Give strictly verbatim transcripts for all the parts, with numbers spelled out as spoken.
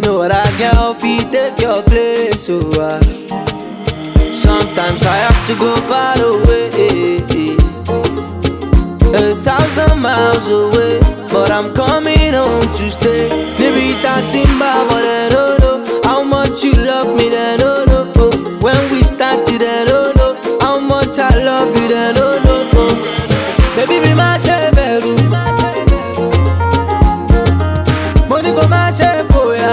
know what I girl feet take your place, oh uh. Sometimes I have to go far away, a thousand miles away, but I'm coming home to stay. Maybe that timber, but I don't know how much you love me, then oh no. Oh. When we started, then oh no, how much I love you, then oh no. Oh. Baby, be my sheberu, money go my chef for ya.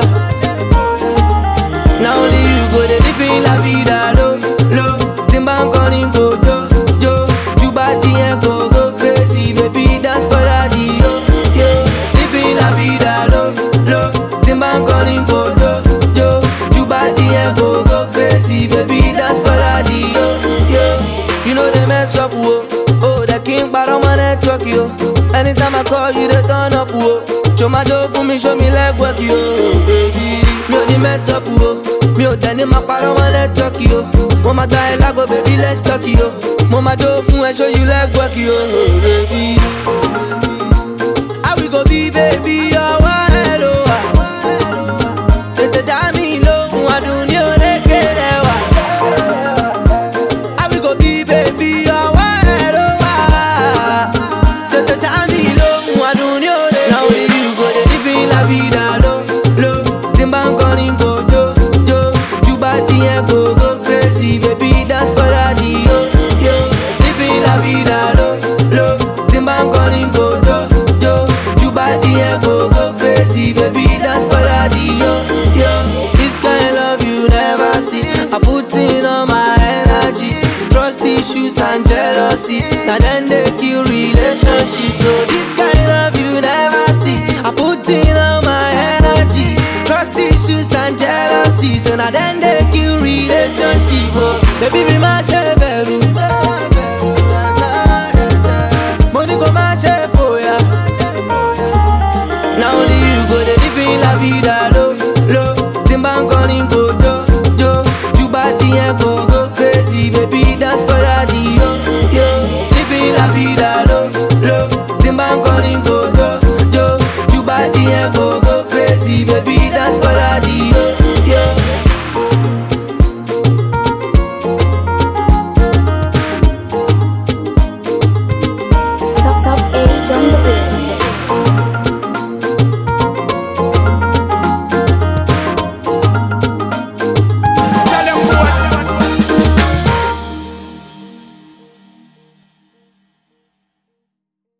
Now only you go the living la vida, lo, lo. Timber calling go jo, jo. You body and go go crazy, baby dance for that yo, yo. Living la vida, lo, lo. Timber calling go jo, jo. You body and go go crazy, baby dance for that yo, yo. You know they mess up, whoa. Oh, the king but on my network, yo. Anytime I call you, they turn up, whoa. Show my job for me, show me leg work, yo, baby. Me only mess up, whoa. Me o tell my part on my network, yo. Mama guy, I go, baby, let's talk, yo. Mama job for me, show you leg work, yo, baby. How we go be, baby, oh, hello. Tete jami lo, I do ni o leke dewa. How we go be, baby, oh, hello. Tete jami lo, I do ni o leke. Now only you go, they living la vida, lo, lo. Timban calling go, jo, jo. You body and go, go crazy, baby, dance for that, yo, yo. Living la vida, lo, lo. Timban calling go, jo, jo. You body and go, go crazy, baby, dance for that, yo, yo. This kind of love you never see. I put in all my energy, trust issues and jealousy. Now then they kill relationships. So this kind of love you never see. I put in all my energy, trust issues and jealousy. So now then they kill relationship. Oh, baby be my sheberu, money go my chef for ya. Now only you go the living la vida, lo, lo. Timban calling go jo, jo. You body and go go crazy, baby dance for that yo, yo. Living la vida, lo, lo. Timban calling go jo, jo. You body and go go crazy, baby dance for that yo, yo. Top top age on the beat.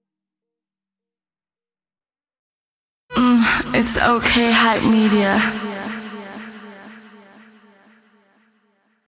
It's okay, hype media.